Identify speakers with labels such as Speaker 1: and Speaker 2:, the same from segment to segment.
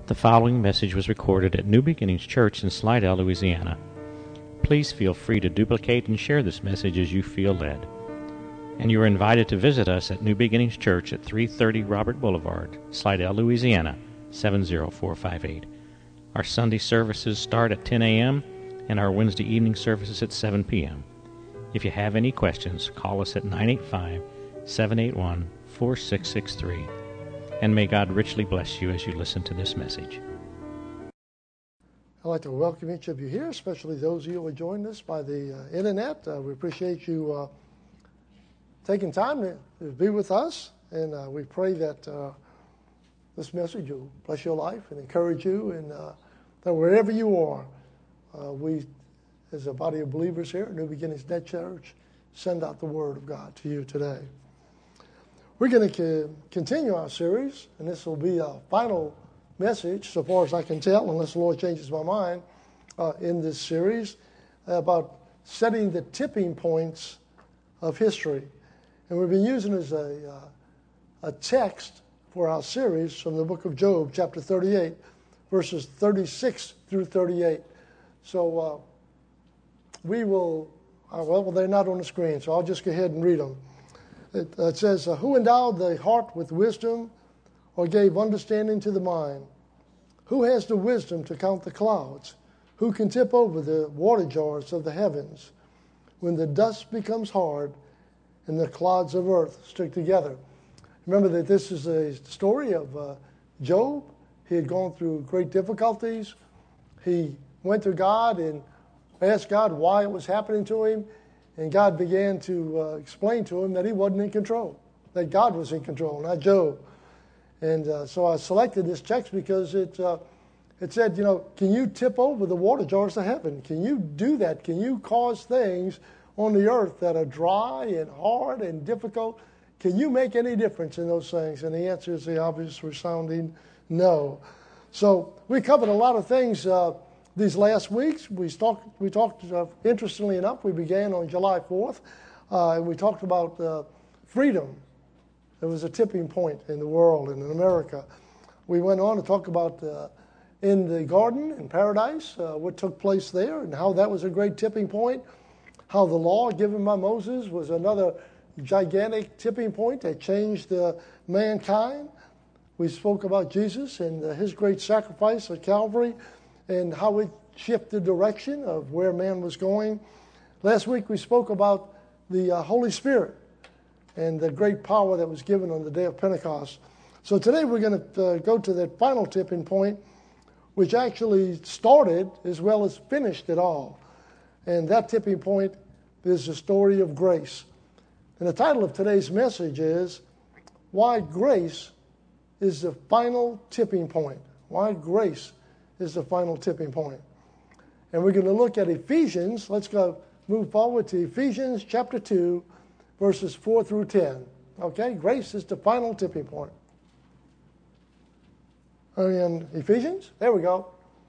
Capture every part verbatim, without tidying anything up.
Speaker 1: The following message was recorded at New Beginnings Church in Slidell, Louisiana. Please feel free to duplicate and share this message as you feel led. And you are invited to visit us at New Beginnings Church at three thirty Robert Boulevard, Slidell, Louisiana, seven zero four five eight. Our Sunday services start at ten a.m. and our Wednesday evening services at seven p.m. If you have any questions, call us at nine eight five, seven eight one, four six six three. And may God richly bless you as you listen to this message.
Speaker 2: I'd like to welcome each of you here, especially those of you who are joining us by the uh, internet. Uh, we appreciate you uh, taking time to, to be with us, and uh, we pray that uh, this message will bless your life and encourage you, and uh, that wherever you are, uh, we, as a body of believers here at New Beginnings Net Church, send out the Word of God to you today. We're going to co- continue our series, and this will be our final message, so far as I can tell, unless the Lord changes my mind, uh, in this series, about setting the tipping points of history. And we've been using as a, uh, a text for our series from the book of Job, chapter thirty-eight, verses thirty-six through thirty-eight. So uh, we will, uh, well, they're not on the screen, so I'll just go ahead and read them. It, uh, it says, uh, who endowed the heart with wisdom, or gave understanding to the mind? Who has the wisdom to count the clouds? Who can tip over the water jars of the heavens? When the dust becomes hard and the clods of earth stick together. Remember that this is a story of uh, Job. He had gone through great difficulties. He went to God and asked God why it was happening to him. And God began to uh, explain to him that he wasn't in control, that God was in control, not Job. And uh, so I selected this text because it uh, it said, you know, can you tip over the water jars of heaven? Can you do that? Can you cause things on the earth that are dry and hard and difficult? Can you make any difference in those things? And the answer is the obvious resounding no. So we covered a lot of things uh, these last weeks. We talked, we talked uh, interestingly enough, we began on July fourth, uh, and we talked about uh, freedom. There was a tipping point in the world and in America. We went on to talk about uh, in the garden, in paradise, uh, what took place there and how that was a great tipping point, how the law given by Moses was another gigantic tipping point that changed uh, mankind. We spoke about Jesus and uh, his great sacrifice at Calvary and how it shifted direction of where man was going. Last week we spoke about the uh, Holy Spirit and the great power that was given on the day of Pentecost. So today we're going to uh, go to that final tipping point, which actually started as well as finished it all. And that tipping point is the story of grace. And the title of today's message is, Why Grace is the Final Tipping Point. Why grace is the final tipping point. And we're going to look at Ephesians. Let's go move forward to Ephesians chapter two, verses four through ten. Okay, grace is the final tipping point. And Ephesians, there we go.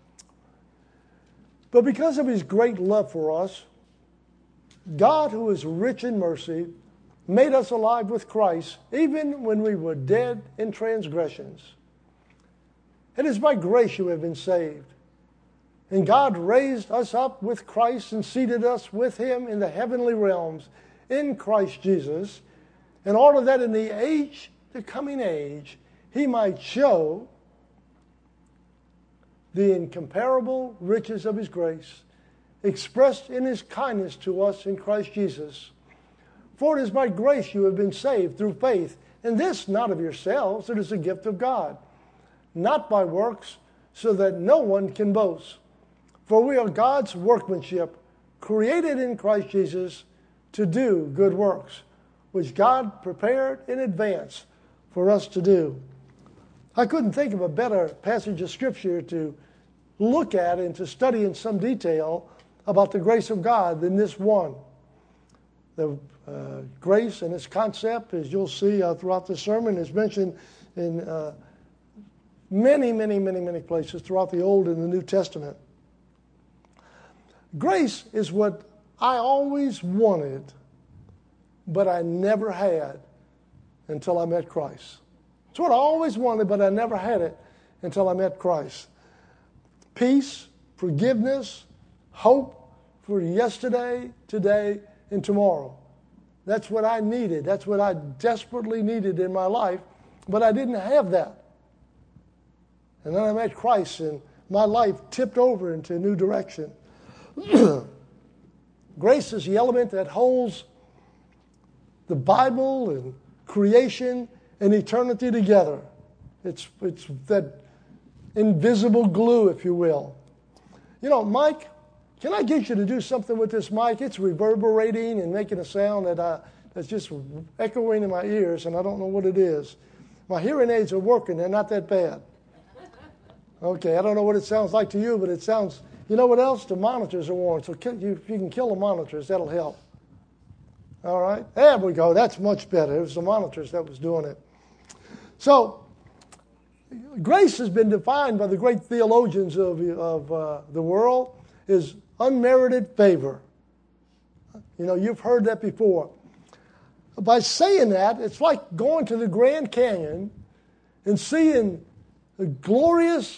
Speaker 2: But because of his great love for us, God, who is rich in mercy, made us alive with Christ, even when we were dead in transgressions. It is by grace you have been saved. And God raised us up with Christ and seated us with him in the heavenly realms in Christ Jesus, in order that in the age, the coming age, he might show the incomparable riches of his grace, expressed in his kindness to us in Christ Jesus. For it is by grace you have been saved through faith, and this not of yourselves, it is a gift of God, not by works, so that no one can boast. For we are God's workmanship, created in Christ Jesus to do good works, which God prepared in advance for us to do. I couldn't think of a better passage of Scripture to look at and to study in some detail about the grace of God than this one. The uh, grace and its concept, as you'll see uh, throughout the sermon, is mentioned in uh, many, many, many, many places throughout the Old and the New Testament. Grace is what I always wanted, but I never had until I met Christ. It's what I always wanted, but I never had it until I met Christ. Peace, forgiveness, hope for yesterday, today, and tomorrow. That's what I needed. That's what I desperately needed in my life, but I didn't have that. And then I met Christ, and my life tipped over into a new direction. Grace is the element that holds the Bible and creation and eternity together. It's, it's that invisible glue, if you will. You know, Mike, can I get you to do something with this mic? It's reverberating and making a sound that I, that's just echoing in my ears, and I don't know what it is. My hearing aids are working. They're not that bad. Okay, I don't know what it sounds like to you, but it sounds... You know what else? The monitors are worn, so kill, you, if you can kill the monitors, that'll help. All right? There we go. That's much better. It was the monitors that was doing it. So, grace has been defined by the great theologians of, of uh, the world as unmerited favor. You know, you've heard that before. By saying that, it's like going to the Grand Canyon and seeing a glorious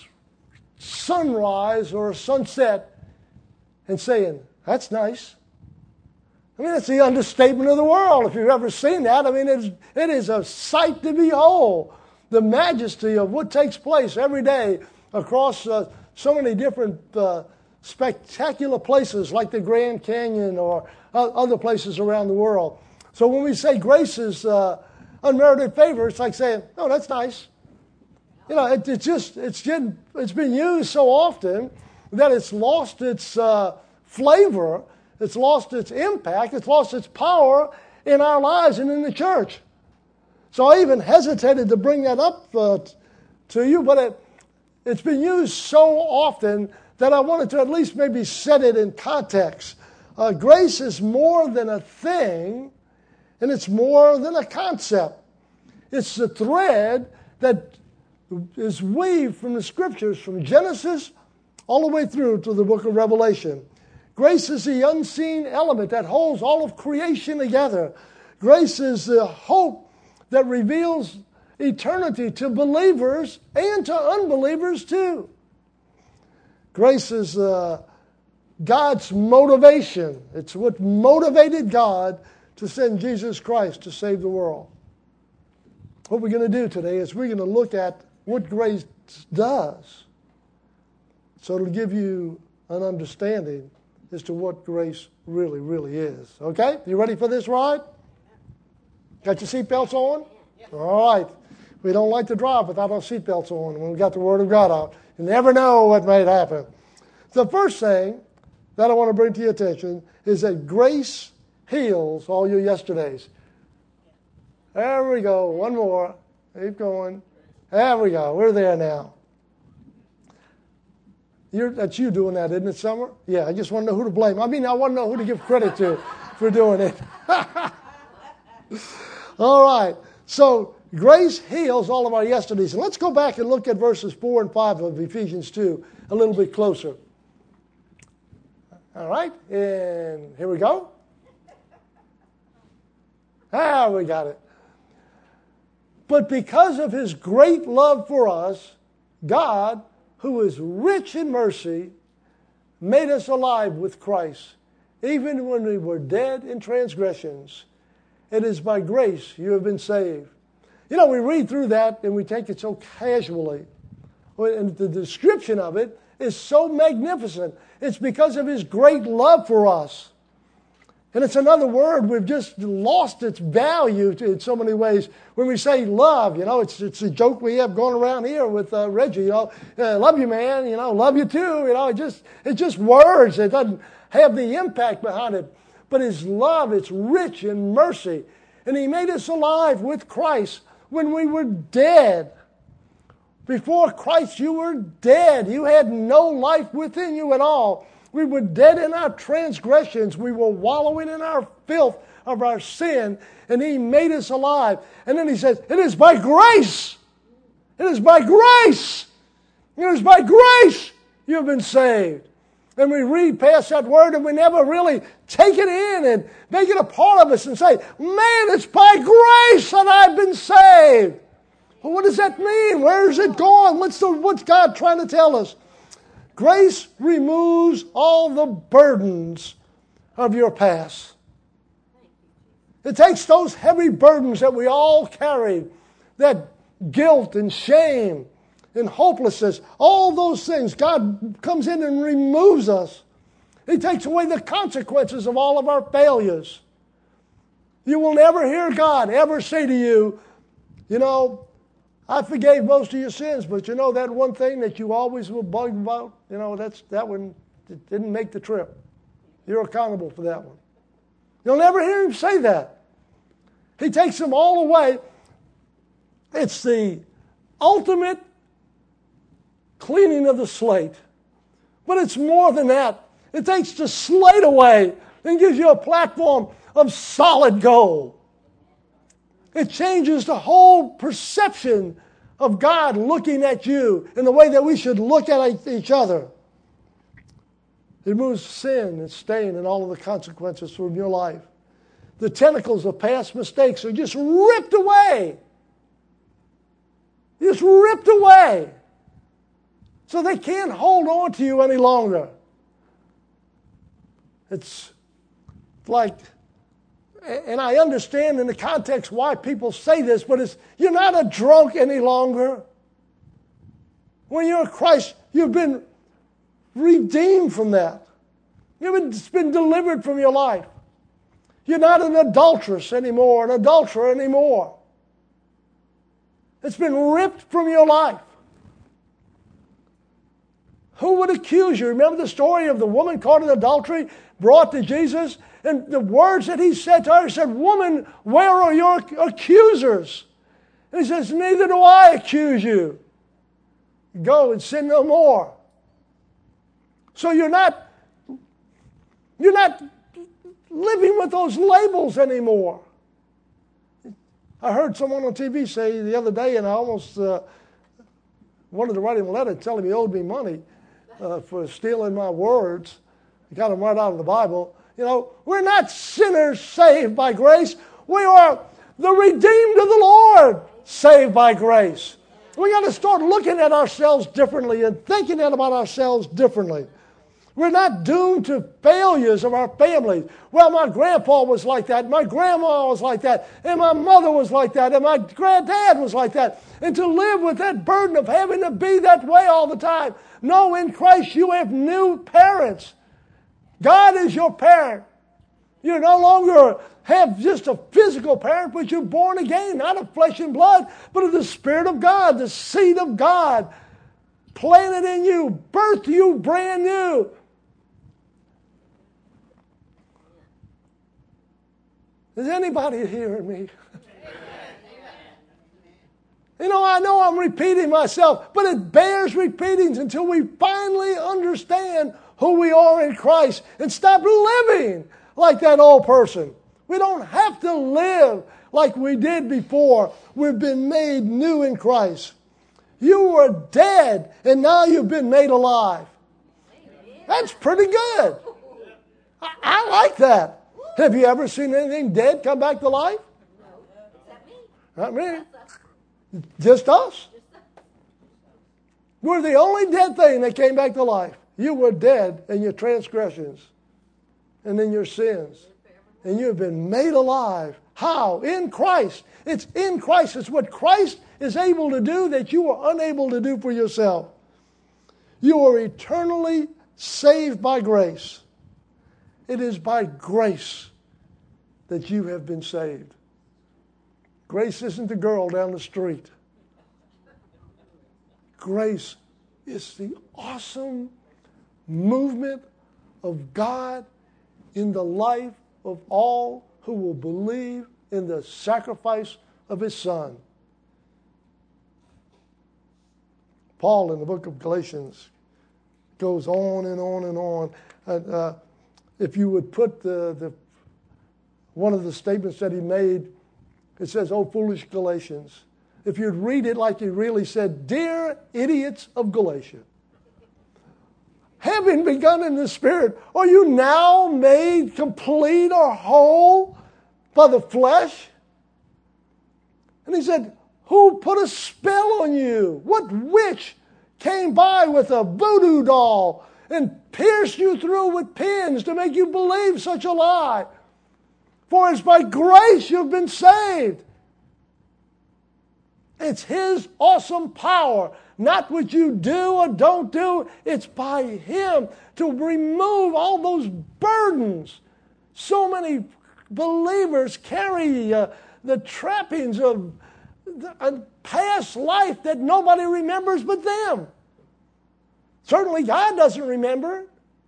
Speaker 2: sunrise or a sunset and saying, that's nice. I mean, it's the understatement of the world if you've ever seen that. I mean, it's, it is a sight to behold. The majesty of what takes place every day across uh, so many different uh, spectacular places like the Grand Canyon or uh, other places around the world. So when we say grace is uh, unmerited favor, it's like saying, oh, that's nice. You know, it, it's just, it's, been, it's been used so often that it's lost its uh, flavor, it's lost its impact, it's lost its power in our lives and in the church. So I even hesitated to bring that up uh, to you, but it, it's been used so often that I wanted to at least maybe set it in context. Uh, grace is more than a thing, and it's more than a concept. It's the thread that is weaved from the Scriptures, from Genesis all the way through to the book of Revelation. Grace is the unseen element that holds all of creation together. Grace is the hope that reveals eternity to believers and to unbelievers too. Grace is uh, God's motivation. It's what motivated God to send Jesus Christ to save the world. What we're going to do today is we're going to look at what grace does. So it'll give you an understanding as to what grace really, really is. Okay? You ready for this ride? Got your seatbelts on? All right. We don't like to drive without our seatbelts on when we got the Word of God out. You never know what might happen. The first thing that I want to bring to your attention is that grace heals all your yesterdays. There we go. One more. Keep going. There we go. We're there now. You're, that's you doing that, isn't it, Summer? Yeah, I just want to know who to blame. I mean, I want to know who to give credit to for doing it. All right. So, grace heals all of our yesterdays. And let's go back and look at verses four and five of Ephesians two a little bit closer. All right. And here we go. Ah, we got it. But because of His great love for us, God, who is rich in mercy, made us alive with Christ, even when we were dead in transgressions. It is by grace you have been saved. You know, we read through that and we take it so casually. And the description of it is so magnificent. It's because of His great love for us. And it's another word we've just lost its value to, in so many ways. When we say love, you know, it's it's a joke we have going around here with uh, Reggie. You know, uh, love you, man. You know, love you too. You know, it just it's just words. It doesn't have the impact behind it. But His love, it's rich in mercy, and He made us alive with Christ when we were dead. Before Christ, you were dead. You had no life within you at all. We were dead in our transgressions. We were wallowing in our filth of our sin, and He made us alive. And then He says, it is by grace. It is by grace. It is by grace you've been saved. And we read past that word and we never really take it in and make it a part of us and say, man, it's by grace that I've been saved. Well, what does that mean? Where is it going? What's, the, what's God trying to tell us? Grace removes all the burdens of your past. It takes those heavy burdens that we all carry, that guilt and shame and hopelessness, all those things. God comes in and removes us. He takes away the consequences of all of our failures. You will never hear God ever say to you, you know, I forgave most of your sins, but you know that one thing that you always were bugged about? You know, that's that one that didn't make the trip. You're accountable for that one. You'll never hear him say that. He takes them all away. It's the ultimate cleaning of the slate. But it's more than that. It takes the slate away and gives you a platform of solid gold. It changes the whole perception of God looking at you and the way that we should look at each other. It removes sin and stain and all of the consequences from your life. The tentacles of past mistakes are just ripped away. Just ripped away. So they can't hold on to you any longer. It's like, and I understand in the context why people say this, but it's, you're not a drunk any longer. When you're in Christ, you've been redeemed from that. You've been, it's been delivered from your life. You're not an adulteress anymore, an adulterer anymore. It's been ripped from your life. Who would accuse you? Remember the story of the woman caught in adultery, brought to Jesus? And the words that he said to her, he said, "Woman, where are your accusers?" And he says, "Neither do I accuse you. Go and sin no more." So you're not, you're not living with those labels anymore. I heard someone on T V say the other day, and I almost uh, wanted to write him a letter telling him he owed me money uh, for stealing my words. I got them right out of the Bible. You know, we're not sinners saved by grace. We are the redeemed of the Lord saved by grace. We got to start looking at ourselves differently and thinking about ourselves differently. We're not doomed to failures of our families. Well, my grandpa was like that, my grandma was like that, and my mother was like that, and my granddad was like that. And to live with that burden of having to be that way all the time. No, in Christ you have new parents. God is your parent. You no longer have just a physical parent, but you're born again, not of flesh and blood, but of the Spirit of God, the seed of God, planted in you, birthed you brand new. Is anybody hearing me? You know, I know I'm repeating myself, but it bears repeating until we finally understand who we are in Christ and stop living like that old person. We don't have to live like we did before. We've been made new in Christ. You were dead, and now you've been made alive. That's pretty good. I, I like that. Have you ever seen anything dead come back to life? Not me. Just us. We're the only dead thing that came back to life. You were dead in your transgressions and in your sins. And you have been made alive. How? In Christ. It's in Christ. It's what Christ is able to do that you are unable to do for yourself. You are eternally saved by grace. It is by grace that you have been saved. Grace isn't the girl down the street. Grace is the awesome movement of God in the life of all who will believe in the sacrifice of His Son. Paul in the book of Galatians goes on and on and on. And, uh, if you would put the, the one of the statements that he made, it says, "Oh, foolish Galatians." If you'd read it like he really said, "Dear idiots of Galatia, having begun in the Spirit, are you now made complete or whole by the flesh?" And he said, Who put a spell on you? What witch came by with a voodoo doll and pierced you through with pins to make you believe such a lie? For it's by grace you've been saved. It's His awesome power, not what you do or don't do. It's by Him to remove all those burdens. So many believers carry uh, the trappings of a past life that nobody remembers but them. Certainly God doesn't remember.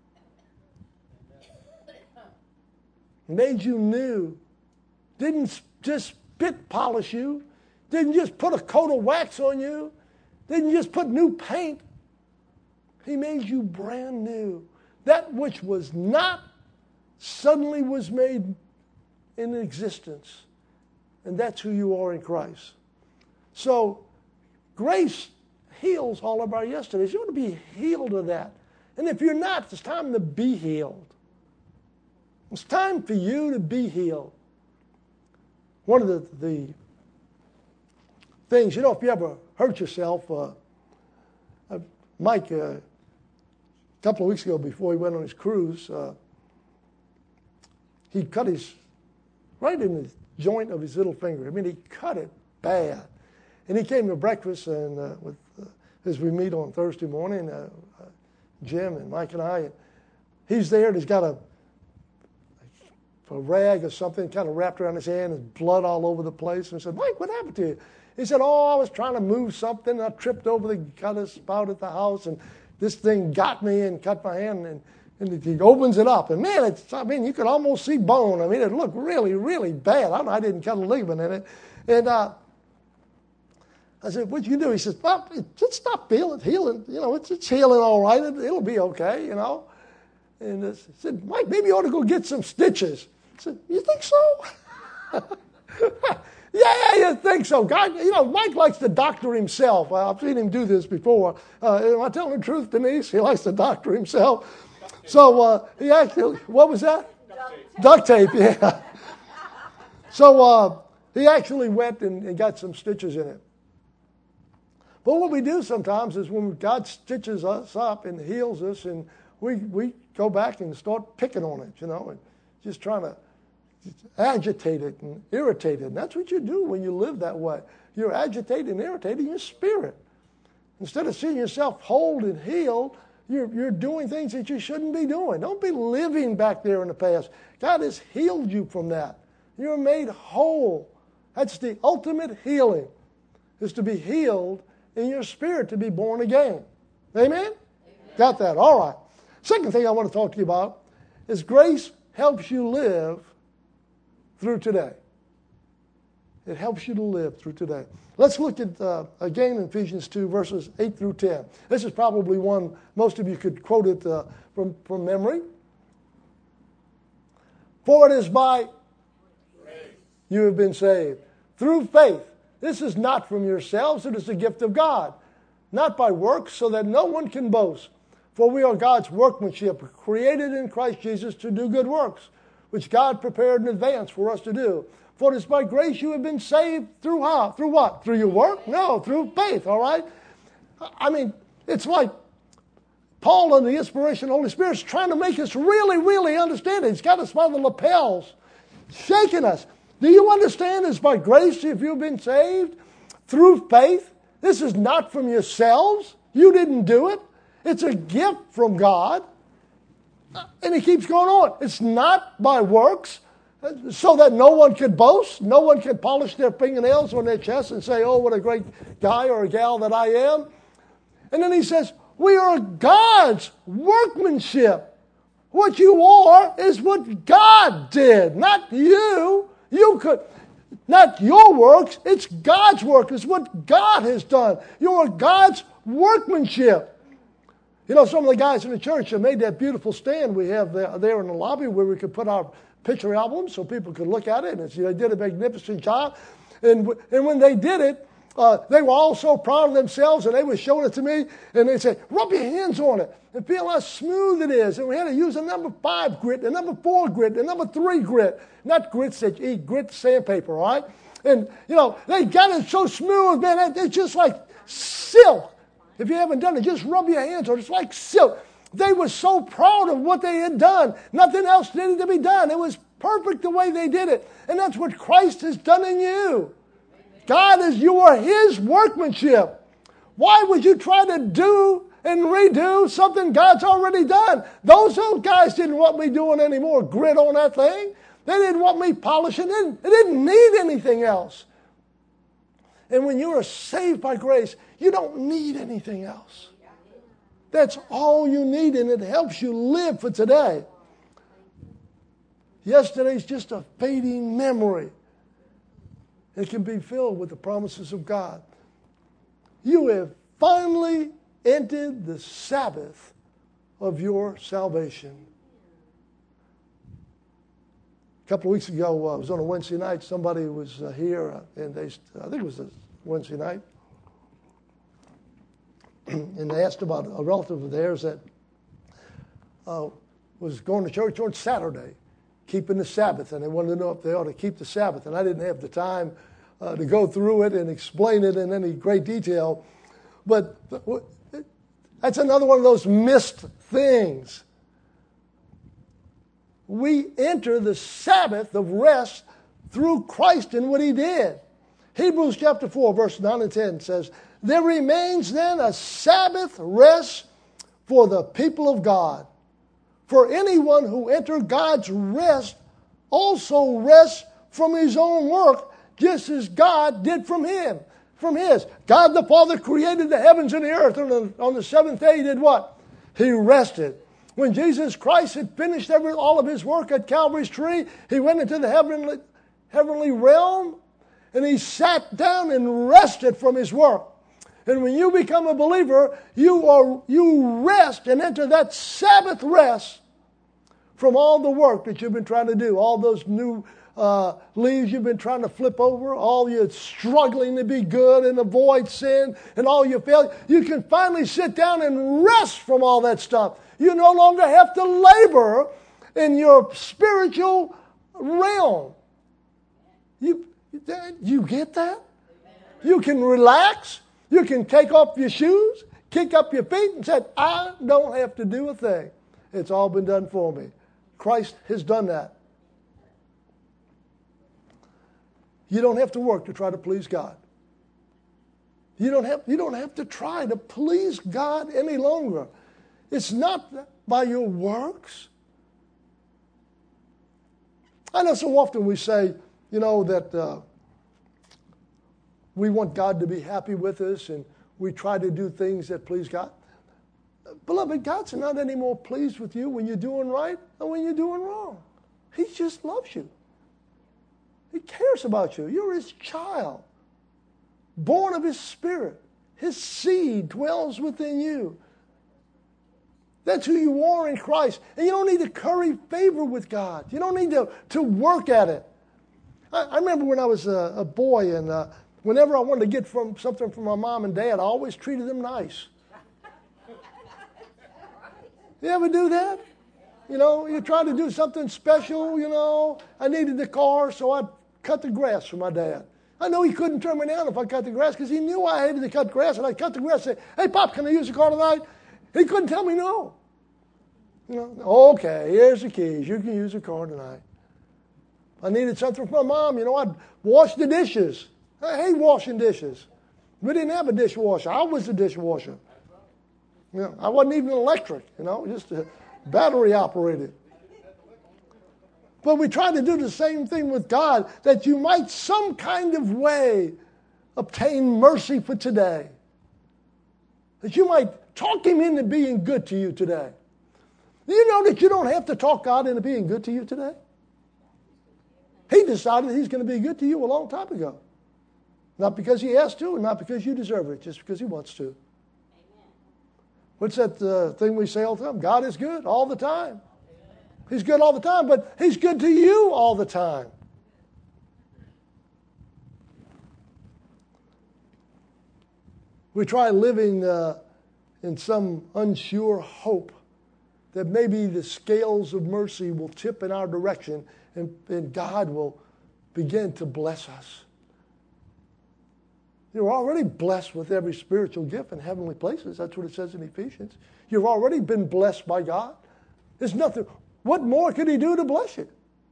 Speaker 2: Made you new. Didn't just spit polish you. Didn't just put a coat of wax on you. Didn't just put new paint. He made you brand new. That which was not suddenly was made in existence. And that's who you are in Christ. So grace heals all of our yesterdays. You want to be healed of that. And if you're not, it's time to be healed. It's time for you to be healed. One of the, the things, you know, if you ever hurt yourself, uh, uh, Mike, uh, a couple of weeks ago before he went on his cruise, uh, he cut his, right in the joint of his little finger. I mean, he cut it bad. And he came to breakfast and uh, with uh, as we meet on Thursday morning, uh, uh, Jim and Mike and I, and he's there and he's got a, a rag or something kind of wrapped around his hand and blood all over the place. And I said, Mike, what happened to you? He said, oh, I was trying to move something. And I tripped over the gutter spout at the house and this thing got me and cut my hand. And, and he opens it up. And man, it's, I mean, you could almost see bone. I mean, it looked really, really bad. I don't know, I didn't cut a ligament in it. And uh, I said, what'd you do? He says, well, it just stop feeling, healing. You know, it's, it's healing all right. It, it'll be okay, you know. And I said, Mike, maybe you ought to go get some stitches. I said, you think so? Yeah, you think so. God, you know, Mike likes to doctor himself. I've seen him do this before. Uh, am I telling the truth, Denise? He likes to doctor himself. So uh, he actually, what was that? Duct tape. Duct tape, yeah. So uh, he actually went and, and got some stitches in it. But what we do sometimes is when God stitches us up and heals us, and we we go back and start picking on it, you know, and just trying to agitate it and irritate it. And that's what you do when you live that way. You're agitating and irritating your spirit. Instead of seeing yourself whole and healed, you're, you're doing things that you shouldn't be doing. Don't be living back there in the past. God has healed you from that. You're made whole. That's the ultimate healing, is to be healed in your spirit, to be born again. Amen? Amen? Got that? All right. Second thing I want to talk to you about is grace helps you live through today. It helps you to live through today. Let's look at, uh, again, in Ephesians two, verses eight through ten. This is probably one most of you could quote it uh, from, from memory. For it is by grace you have been saved, through faith. This is not from yourselves, it is the gift of God, not by works, so that no one can boast. For we are God's workmanship, created in Christ Jesus to do good works, which God prepared in advance for us to do. For it is by grace you have been saved through how? Through what? Through your work? No, through faith, all right? I mean, it's like Paul under the inspiration of the Holy Spirit is trying to make us really, really understand it. He's got us by the lapels, shaking us. Do you understand it's by grace if you've been saved? Through faith? This is not from yourselves. You didn't do it. It's a gift from God. And he keeps going on. It's not by works, so that no one could boast. No one can polish their fingernails on their chest and say, oh, what a great guy or a gal that I am. And then he says, we are God's workmanship. What you are is what God did, not you. You could, not your works, it's God's work. It's what God has done. You are God's workmanship. You know, some of the guys in the church have made that beautiful stand we have there, there in the lobby where we could put our picture albums so people could look at it. And they did a magnificent job. And, and when they did it, Uh, they were all so proud of themselves, and they were showing it to me, and they'd say, rub your hands on it and feel how smooth it is. And we had to use a number five grit, a number four grit, a number three grit. Not grits that you eat, grit sandpaper, all right? And, you know, they got it so smooth, man, it's just like silk. If you haven't done it, just rub your hands on it. It's like silk. They were so proud of what they had done. Nothing else needed to be done. It was perfect the way they did it. And that's what Christ has done in you. God is, you are His workmanship. Why would you try to do and redo something God's already done? Those old guys didn't want me doing any more grit on that thing. They didn't want me polishing it. They didn't need anything else. And when you are saved by grace, you don't need anything else. That's all you need, and it helps you live for today. Yesterday's just a fading memory. It can be filled with the promises of God. You have finally entered the Sabbath of your salvation. A couple of weeks ago, uh, it was on a Wednesday night. Somebody was uh, here, uh, and they, I think it was a Wednesday night, and they asked about a relative of theirs that uh, was going to church on Saturday, keeping the Sabbath, and they wanted to know if they ought to keep the Sabbath. And I didn't have the time uh, to go through it and explain it in any great detail, but that's another one of those missed things. We enter the Sabbath of rest through Christ and what He did. Hebrews chapter four, verse nine and ten says, there remains then a Sabbath rest for the people of God. For anyone who entered God's rest also rests from his own work, just as God did from him, from his. God the Father created the heavens and the earth, and on the, on the seventh day He did what? He rested. When Jesus Christ had finished every, all of His work at Calvary's tree, He went into the heavenly, heavenly realm, and He sat down and rested from His work. And when you become a believer, you are you rest and enter that Sabbath rest from all the work that you've been trying to do, all those new uh, leaves you've been trying to flip over, all your struggling to be good and avoid sin, and all your failure. You can finally sit down and rest from all that stuff. You no longer have to labor in your spiritual realm. You, you get that? You can relax. You can take off your shoes, kick up your feet, and say, I don't have to do a thing. It's all been done for me. Christ has done that. You don't have to work to try to please God. You don't have, you don't have to try to please God any longer. It's not by your works. I know so often we say, you know, that uh, we want God to be happy with us, and we try to do things that please God. Beloved, God's not any more pleased with you when you're doing right than when you're doing wrong. He just loves you. He cares about you. You're His child, born of His Spirit. His seed dwells within you. That's who you are in Christ. And you don't need to curry favor with God. You don't need to, to work at it. I, I remember when I was a, a boy, and uh, whenever I wanted to get from something from my mom and dad, I always treated them nice. You ever do that? You know, you try to do something special, you know. I needed the car, so I'd cut the grass for my dad. I know he couldn't turn me down if I cut the grass, because he knew I hated to cut grass, and I'd cut the grass and say, hey, Pop, can I use the car tonight? He couldn't tell me no. You know, okay, here's the keys. You can use the car tonight. I needed something from my mom. You know, I'd wash the dishes. I hate washing dishes. We didn't have a dishwasher. I was the dishwasher. You know, I wasn't even electric, you know, just a battery operated. But we try to do the same thing with God, that you might some kind of way obtain mercy for today. That you might talk Him into being good to you today. Do you know that you don't have to talk God into being good to you today? He decided He's going to be good to you a long time ago. Not because He has to, and not because you deserve it, just because He wants to. What's that uh, thing we say all the time? God is good all the time. He's good all the time, but He's good to you all the time. We try living uh, in some unsure hope that maybe the scales of mercy will tip in our direction and, and God will begin to bless us. You're already blessed with every spiritual gift in heavenly places. That's what it says in Ephesians. You've already been blessed by God. There's nothing. What more could He do to bless you?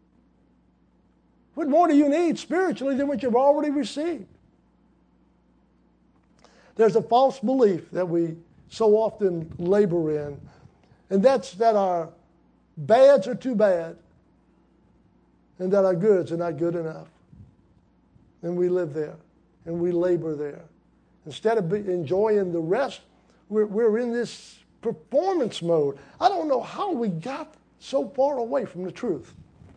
Speaker 2: What more do you need spiritually than what you've already received? There's a false belief that we so often labor in, and that's that our bads are too bad and that our goods are not good enough. And we live there and we labor there. Instead of enjoying the rest, we're, we're in this performance mode. I don't know how we got so far away from the truth.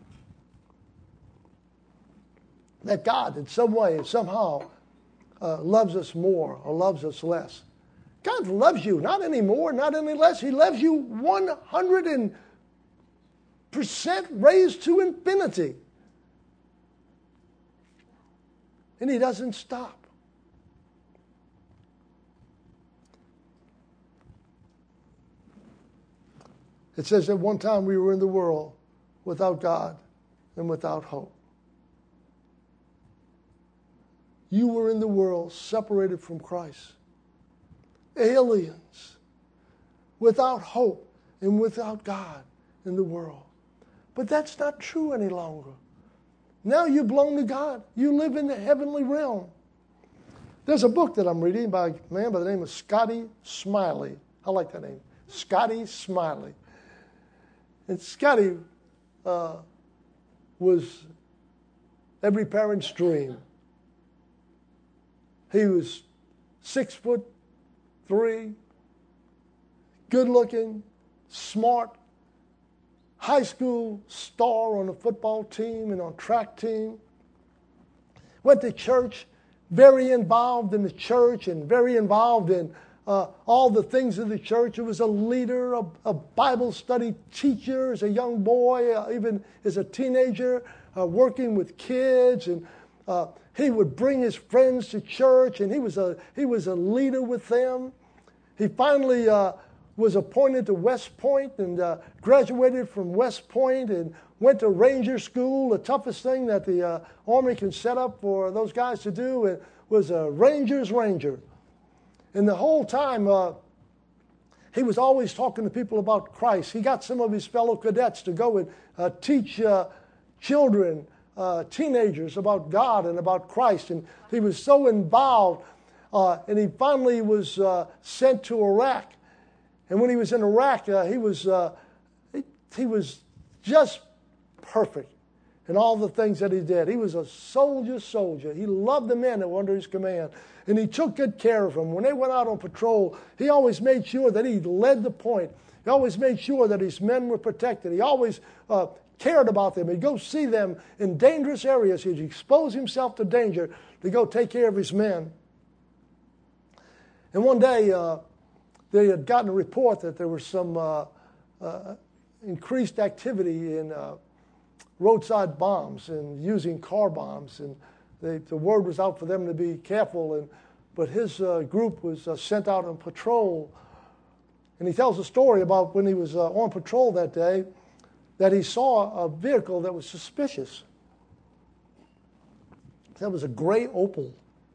Speaker 2: That God in some way, somehow, uh, loves us more or loves us less. God loves you, not any more, not any less. He loves you one hundred percent raised to infinity. And He doesn't stop. It says at one time we were in the world without God and without hope. You were in the world separated from Christ. Aliens, without hope and without God in the world. But that's not true any longer. Now you belong to God. You live in the heavenly realm. There's a book that I'm reading by a man by the name of Scotty Smiley. I like that name. Scotty Smiley. And Scotty uh, was every parent's dream. He was six foot three, good looking, smart, high school star on the football team and on track team. Went to church, very involved in the church and very involved in uh, all the things of the church. He was a leader, a, a Bible study teacher as a young boy, uh, even as a teenager, uh, working with kids. And uh, he would bring his friends to church, and he was a, he was a leader with them. He finally uh, was appointed to West Point and uh, graduated from West Point and went to Ranger School. The toughest thing that the uh, Army can set up for those guys to do uh, was a Ranger's Ranger. And the whole time, uh, he was always talking to people about Christ. He got some of his fellow cadets to go and uh, teach uh, children, uh, teenagers about God and about Christ. And he was so involved. Uh, and he finally was uh, sent to Iraq. And when he was in Iraq, uh, he was uh, he, he was just perfect in all the things that he did. He was a soldier soldier. He loved the men that were under his command. And he took good care of them. When they went out on patrol, he always made sure that he led the point. He always made sure that his men were protected. He always uh, cared about them. He'd go see them in dangerous areas. He'd expose himself to danger to go take care of his men. And one day, uh, they had gotten a report that there was some uh, uh, increased activity in uh, roadside bombs and using car bombs. And they, the word was out for them to be careful. And But his uh, group was uh, sent out on patrol. And he tells a story about when he was uh, on patrol that day, that he saw a vehicle that was suspicious. That was a gray Opel.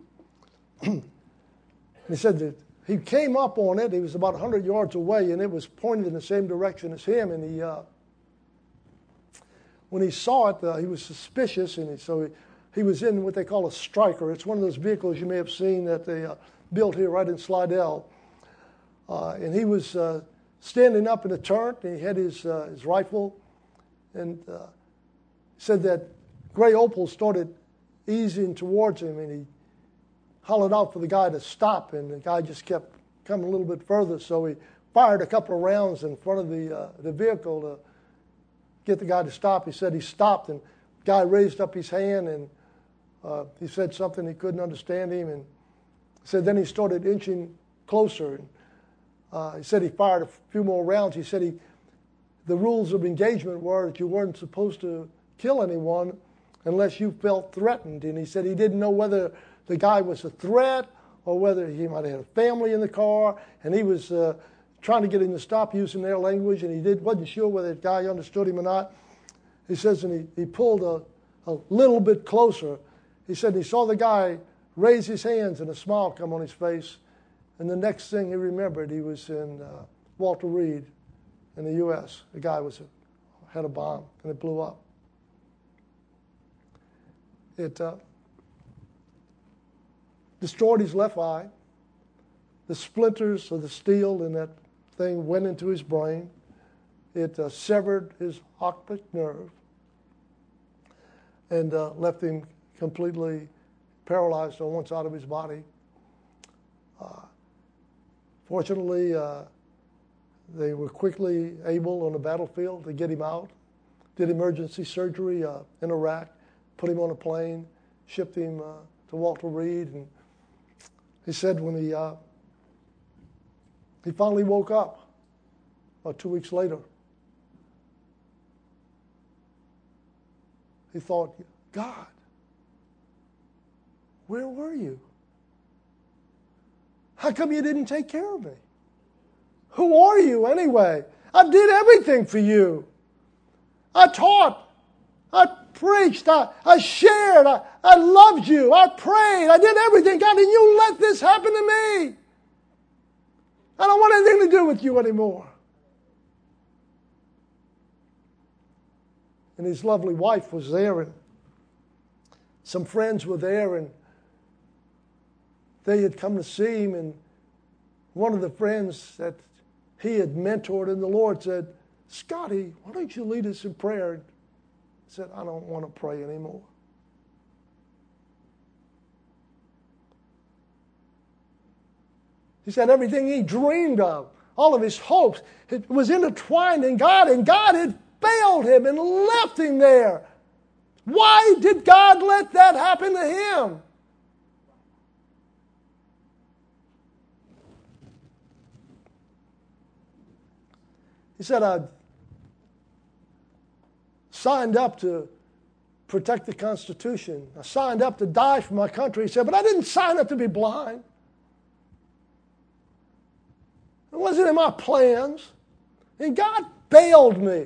Speaker 2: He said that he came up on it. He was about one hundred yards away, and it was pointed in the same direction as him. And he, uh, when he saw it, uh, he was suspicious, and he, so he, he was in what they call a striker. It's one of those vehicles you may have seen that they uh, built here right in Slidell. Uh, and he was uh, standing up in a turret, and he had his uh, his rifle, and uh, said that gray Opel started easing towards him, and he hollered out for the guy to stop, and the guy just kept coming a little bit further. So he fired a couple of rounds in front of the uh, the vehicle to get the guy to stop. He said he stopped, and the guy raised up his hand, and uh, he said something he couldn't understand him, and he said then he started inching closer. And uh, he said he fired a few more rounds. He said he the rules of engagement were that you weren't supposed to kill anyone unless you felt threatened. And he said he didn't know whether the guy was a threat or whether he might have had a family in the car, and he was uh, trying to get him to stop using their language, and he did, wasn't sure whether the guy understood him or not. He says, and he, he pulled a, a little bit closer. He said he saw the guy raise his hands and a smile come on his face, and the next thing he remembered, he was in uh, Walter Reed in the U S The guy was a, had a bomb, and it blew up. It uh, destroyed his left eye. The splinters of the steel in that thing went into his brain. It uh, severed his optic nerve and uh, left him completely paralyzed on one side of his body. Uh, fortunately, uh, they were quickly able on the battlefield to get him out, did emergency surgery uh, in Iraq, put him on a plane, shipped him uh, to Walter Reed, and he said when he uh, he finally woke up about two weeks later, he thought, God, where were you? How come you didn't take care of me? Who are you anyway? I did everything for you. I taught. I preached. I, I shared. I, I loved you. I prayed. I did everything. God, and you let this happen to me. I don't want anything to do with you anymore. And his lovely wife was there, and some friends were there, and they had come to see him, and one of the friends that he had mentored in the Lord said, Scotty, why don't you lead us in prayer? He said, I don't want to pray anymore. He said everything he dreamed of, all of his hopes, it was intertwined in God, and God had failed him and left him there. Why did God let that happen to him? He said, I signed up to protect the Constitution. I signed up to die for my country. He said, but I didn't sign up to be blind. It wasn't in my plans. And God failed me.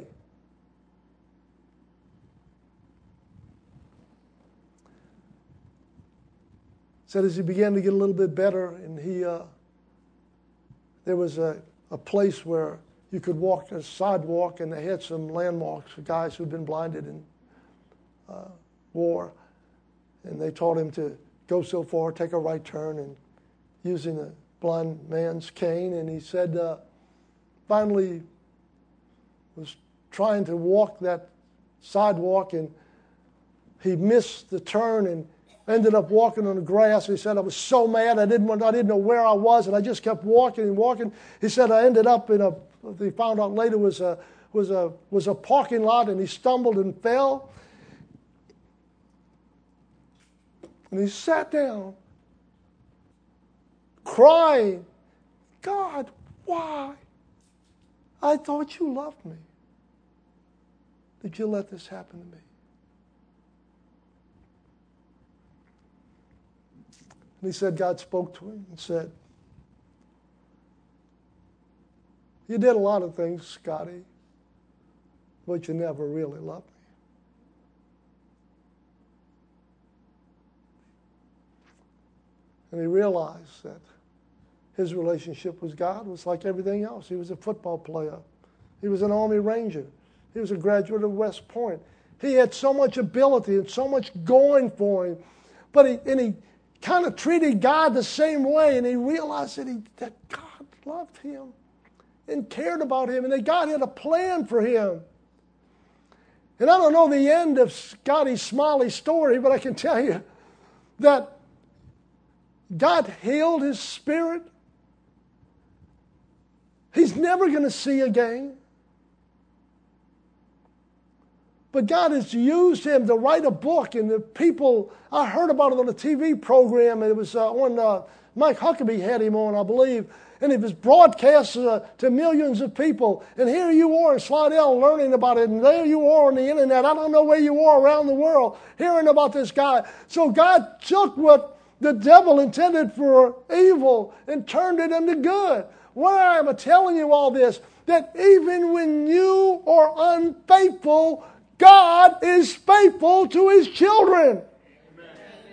Speaker 2: He said as he began to get a little bit better, and he, uh, there was a, a place where you could walk a sidewalk, and they had some landmarks for guys who'd been blinded in uh, war. And they taught him to go so far, take a right turn, and using a blind man's cane. And he said, uh, finally was trying to walk that sidewalk, and he missed the turn and ended up walking on the grass. He said, I was so mad, I didn't want, I didn't know where I was, and I just kept walking and walking. He said, I ended up in a, they found out later was a, was a, was a parking lot, and he stumbled and fell. And he sat down, crying, God, why? I thought you loved me. Did you let this happen to me? And he said God spoke to him and said, you did a lot of things, Scotty, but you never really loved me. And he realized that his relationship with God was like everything else. He was a football player. He was an Army Ranger. He was a graduate of West Point. He had so much ability and so much going for him. But he, and he kind of treated God the same way, and he realized that, he, that God loved him and cared about him, and that God had a plan for him. And I don't know the end of Scotty Smalley's story, but I can tell you that God healed his spirit. He's never going to see again. But God has used him to write a book, and the people, I heard about it on a T V program, and it was uh, on, uh, Mike Huckabee had him on, I believe, and it was broadcast uh, to millions of people. And here you are in Slidell learning about it, and there you are on the internet. I don't know where you are around the world hearing about this guy. So God took what the devil intended for evil and turned it into good. Why am I telling you all this? That even when you are unfaithful, God is faithful to His children. Amen.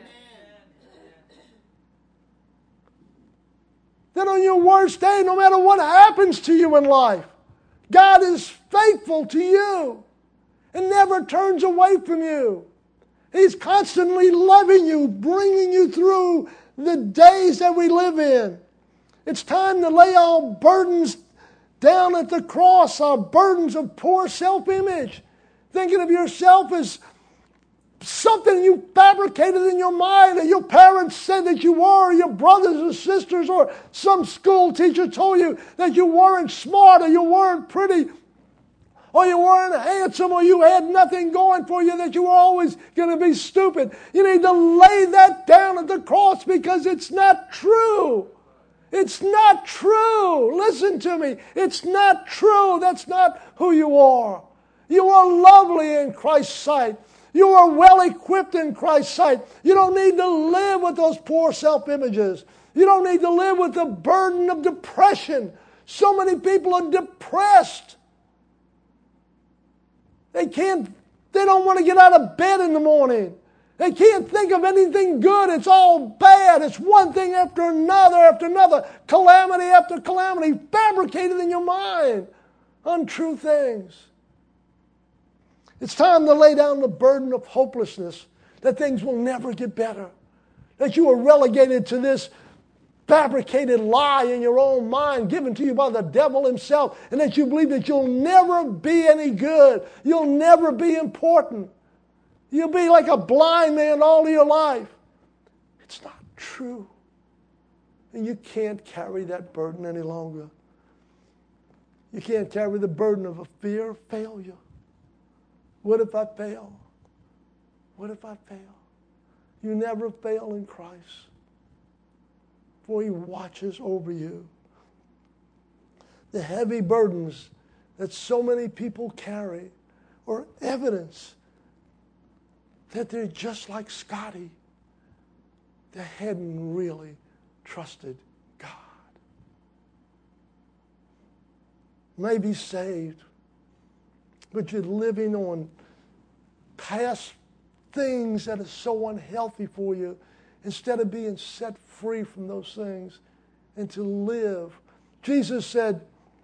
Speaker 2: That on your worst day, no matter what happens to you in life, God is faithful to you and never turns away from you. He's constantly loving you, bringing you through the days that we live in. It's time to lay our burdens down at the cross, our burdens of poor self-image. Thinking of yourself as something you fabricated in your mind that your parents said that you were, or your brothers or sisters, or some school teacher told you that you weren't smart, or you weren't pretty, or you weren't handsome, or you had nothing going for you, that you were always going to be stupid. You need to lay that down at the cross because it's not true. It's not true. Listen to me. It's not true. That's not who you are. You are lovely in Christ's sight. You are well equipped in Christ's sight. You don't need to live with those poor self-images. You don't need to live with the burden of depression. So many people are depressed. They can't, they don't want to get out of bed in the morning. They can't think of anything good. It's all bad. It's one thing after another after another. Calamity after calamity fabricated in your mind. Untrue things. It's time to lay down the burden of hopelessness, that things will never get better, that you are relegated to this fabricated lie in your own mind given to you by the devil himself, and that you believe that you'll never be any good, you'll never be important, you'll be like a blind man all of your life. It's not true. And you can't carry that burden any longer. You can't carry the burden of a fear of failure. What if I fail? What if I fail? You never fail in Christ, for He watches over you. The heavy burdens that so many people carry are evidence that they're just like Scotty. They hadn't really trusted God. Maybe saved, but you're living on past things that are so unhealthy for you instead of being set free from those things and to live. Jesus said,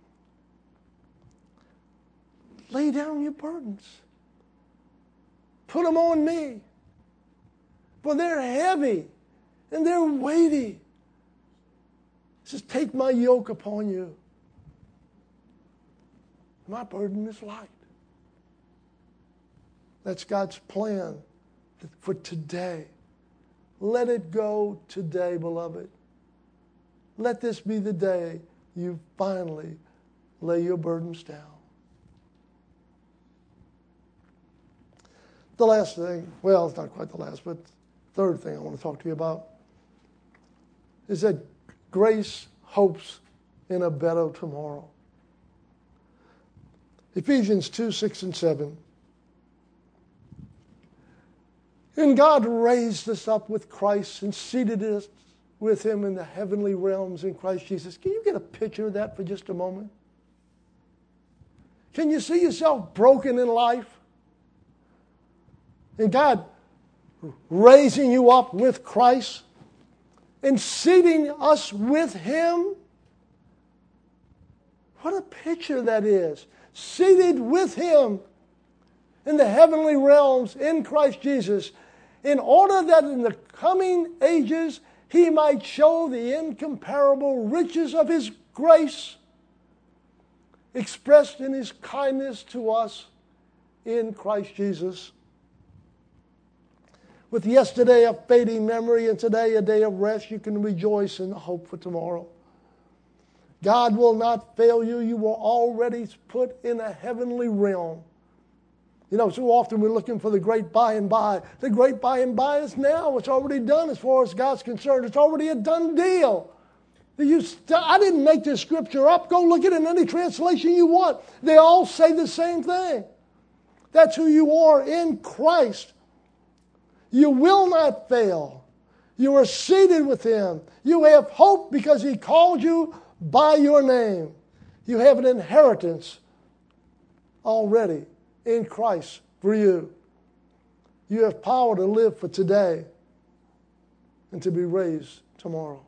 Speaker 2: lay down your burdens. Put them on me. For they're heavy and they're weighty. He says, take my yoke upon you. My burden is light. That's God's plan for today. Let it go today, beloved. Let this be the day you finally lay your burdens down. The last thing, well, it's not quite the last, but third thing I want to talk to you about is that grace hopes in a better tomorrow. Ephesians two, six, and seven. And God raised us up with Christ and seated us with Him in the heavenly realms in Christ Jesus. Can you get a picture of that for just a moment? Can you see yourself broken in life? And God raising you up with Christ and seating us with Him? What a picture that is. Seated with Him in the heavenly realms in Christ Jesus, in order that in the coming ages He might show the incomparable riches of His grace expressed in His kindness to us in Christ Jesus. With yesterday a fading memory and today a day of rest, you can rejoice in the hope for tomorrow. God will not fail you. You were already put in a heavenly realm. You know, so often we're looking for the great by and by. The great by and by is now. It's already done as far as God's concerned. It's already a done deal. You st- I didn't make this scripture up. Go look at it in any translation you want. They all say the same thing. That's who you are in Christ. You will not fail. You are seated with Him. You have hope because He called you by your name. You have an inheritance already in Christ for you. You have power to live for today and to be raised tomorrow.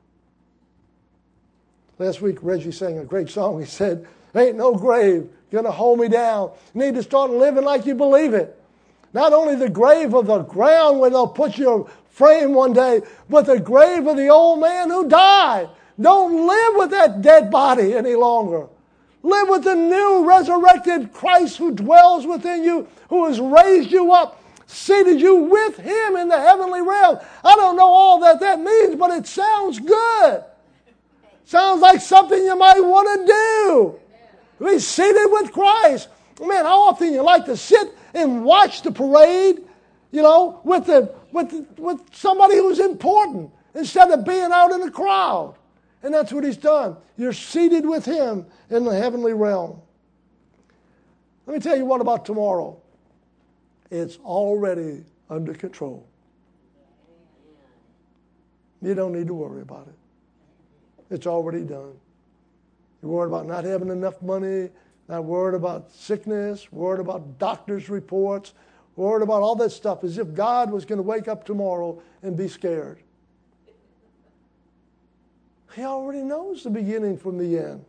Speaker 2: Last week, Reggie sang a great song. He said, "Ain't no grave going to hold me down." You need to start living like you believe it. Not only the grave of the ground where they'll put your frame one day, but the grave of the old man who died. Don't live with that dead body any longer. Live with the new resurrected Christ who dwells within you, who has raised you up, seated you with Him in the heavenly realm. I don't know all that that means, but it sounds good. Sounds like something you might want to do. Be seated with Christ. Man, how often you like to sit and watch the parade, you know, with the with the, with somebody who's important instead of being out in the crowd. And that's what He's done. You're seated with Him in the heavenly realm. Let me tell you what about tomorrow. It's already under control. You don't need to worry about it. It's already done. You're worried about not having enough money, not worried about sickness, worried about doctor's reports, worried about all that stuff, as if God was going to wake up tomorrow and be scared. He already knows the beginning from the end.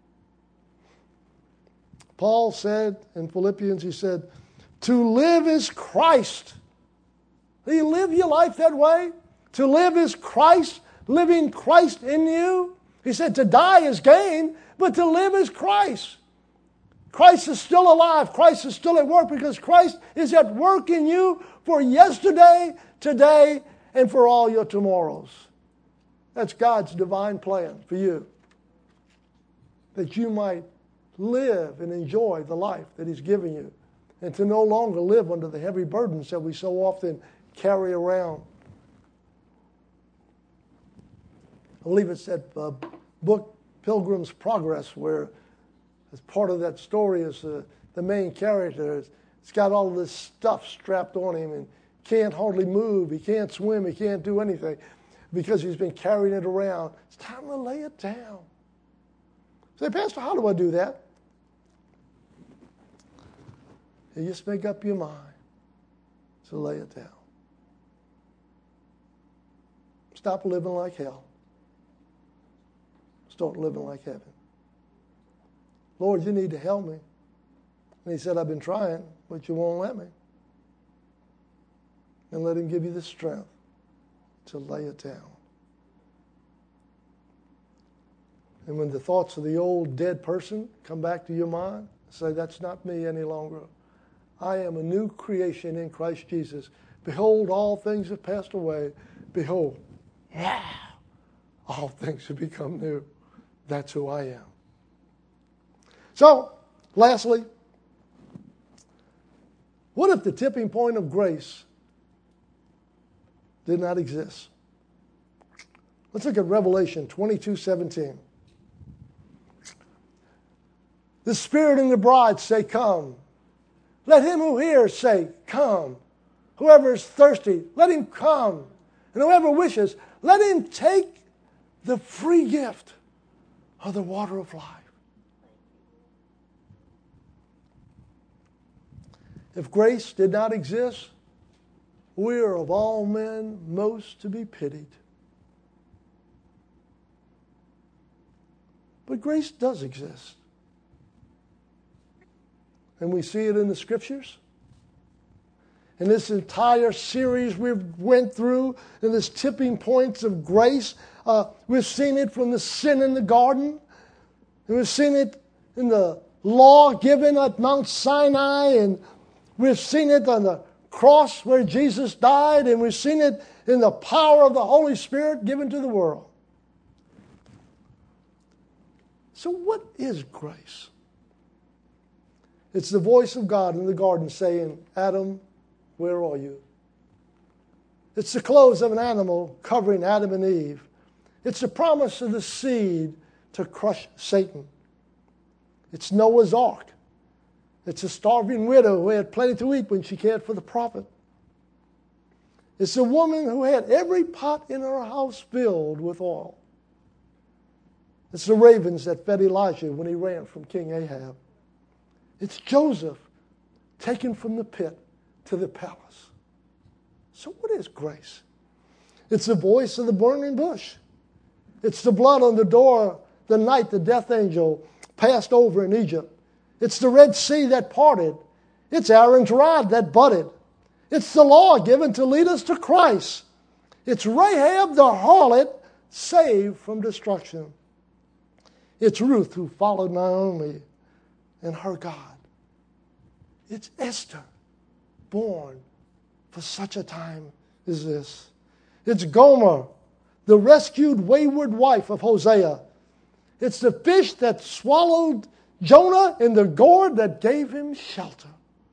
Speaker 2: Paul said in Philippians, he said, to live is Christ. Do you live your life that way? To live is Christ, living Christ in you. He said to die is gain, but to live is Christ. Christ is still alive. Christ is still at work because Christ is at work in you for yesterday, today, and for all your tomorrows. That's God's divine plan for you. That you might live and enjoy the life that He's given you. And to no longer live under the heavy burdens that we so often carry around. I believe it's that uh, book, Pilgrim's Progress, where as part of that story is uh, the main character. It's got all this stuff strapped on him and can't hardly move. He can't swim. He can't do anything because he's been carrying it around. It's time to lay it down. Say, Pastor, how do I do that? You just make up your mind to lay it down. Stop living like hell. Start living like heaven. Lord, you need to help me. And He said, I've been trying, but you won't let me. And let Him give you the strength to lay it down. And when the thoughts of the old dead person come back to your mind, say, that's not me any longer. I am a new creation in Christ Jesus. Behold, all things have passed away. Behold, now all things have become new. That's who I am. So, lastly, what if the tipping point of grace did not exist? Let's look at Revelation twenty-two seventeen. The Spirit and the bride say, come. Let him who hears say, come. Whoever is thirsty, let him come. And whoever wishes, let him take the free gift of the water of life. If grace did not exist, we are of all men most to be pitied. But grace does exist. And we see it in the Scriptures. In this entire series we've went through, in this tipping points of grace, uh, we've seen it from the sin in the garden. And we've seen it in the law given at Mount Sinai. And we've seen it on the cross where Jesus died. And we've seen it in the power of the Holy Spirit given to the world. So what is grace? It's the voice of God in the garden saying, Adam, where are you? It's the clothes of an animal covering Adam and Eve. It's the promise of the seed to crush Satan. It's Noah's Ark. It's a starving widow who had plenty to eat when she cared for the prophet. It's the woman who had every pot in her house filled with oil. It's the ravens that fed Elijah when he ran from King Ahab. It's Joseph taken from the pit to the palace. So what is grace? It's the voice of the burning bush. It's the blood on the door the night the death angel passed over in Egypt. It's the Red Sea that parted. It's Aaron's rod that budded. It's the law given to lead us to Christ. It's Rahab the harlot saved from destruction. It's Ruth who followed Naomi and her God. It's Esther, born for such a time as this. It's Gomer, the rescued wayward wife of Hosea. It's the fish that swallowed Jonah and the gourd that gave him shelter.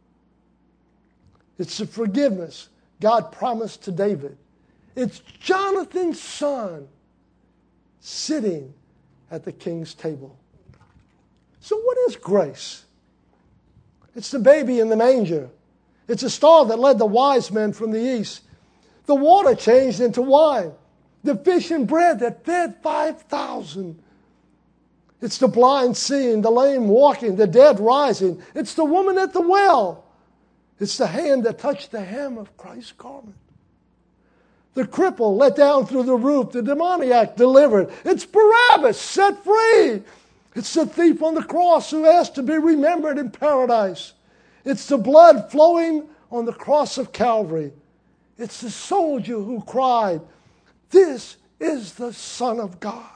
Speaker 2: It's the forgiveness God promised to David. It's Jonathan's son sitting at the king's table. So what is grace? It's the baby in the manger. It's a star that led the wise men from the east. The water changed into wine. The fish and bread that fed five thousand. It's the blind seeing, the lame walking, the dead rising. It's the woman at the well. It's the hand that touched the hem of Christ's garment. The cripple let down through the roof, the demoniac delivered. It's Barabbas set free. It's the thief on the cross who asked to be remembered in paradise. It's the blood flowing on the cross of Calvary. It's the soldier who cried, "This is the Son of God."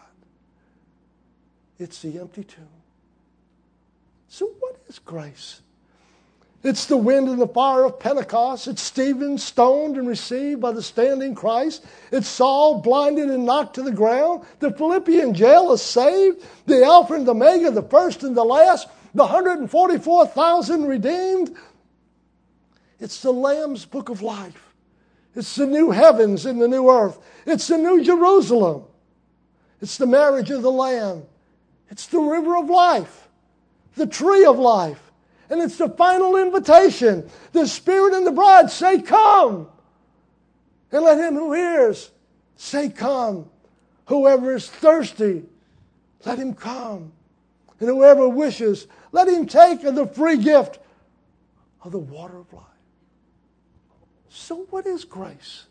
Speaker 2: It's the empty tomb. So what is grace? It's the wind and the fire of Pentecost. It's Stephen stoned and received by the standing Christ. It's Saul blinded and knocked to the ground. The Philippian jailer saved. The Alpha and the Omega, the first and the last. The one hundred forty-four thousand redeemed. It's the Lamb's book of life. It's the new heavens and the new earth. It's the new Jerusalem. It's the marriage of the Lamb. It's the river of life, the tree of life. And it's the final invitation. The Spirit and the bride say, "Come." And let him who hears say, "Come." Whoever is thirsty, let him come. And whoever wishes, let him take of the free gift of the water of life. So what is grace?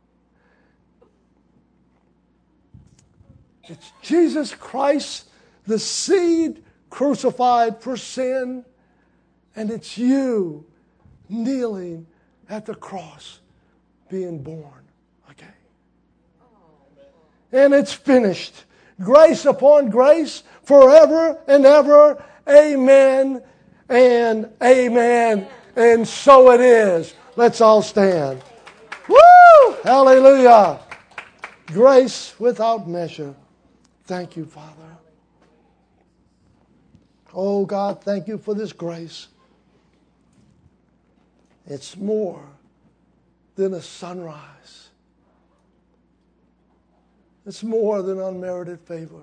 Speaker 2: It's Jesus Christ, the seed crucified for sin. And it's you kneeling at the cross, being born again. And it's finished. Grace upon grace, forever and ever. Amen and amen. And so it is. Let's all stand. Woo! Hallelujah. Grace without measure. Thank you, Father. Oh, God, thank you for this grace. It's more than a sunrise. It's more than unmerited favor.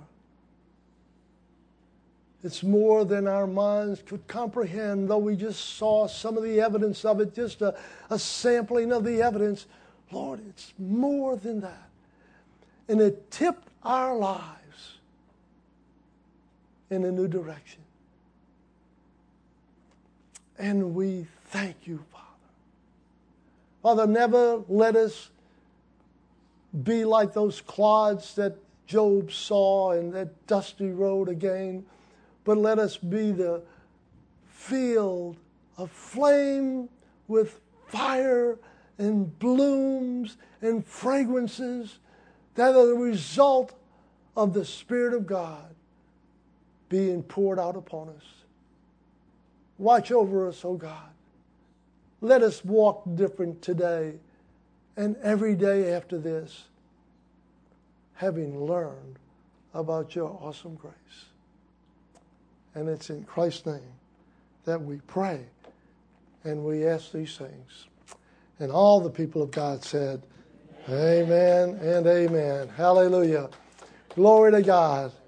Speaker 2: It's more than our minds could comprehend, though we just saw some of the evidence of it, just a, a sampling of the evidence. Lord, it's more than that. And it tipped our lives in a new direction. And we thank you, Father. Father, never let us be like those clods that Job saw in that dusty road again, but let us be the field aflame with fire and blooms and fragrances that are the result of the Spirit of God being poured out upon us. Watch over us, oh God. Let us walk different today and every day after this, having learned about your awesome grace. And it's in Christ's name that we pray and we ask these things. And all the people of God said, amen and amen. Hallelujah. Glory to God.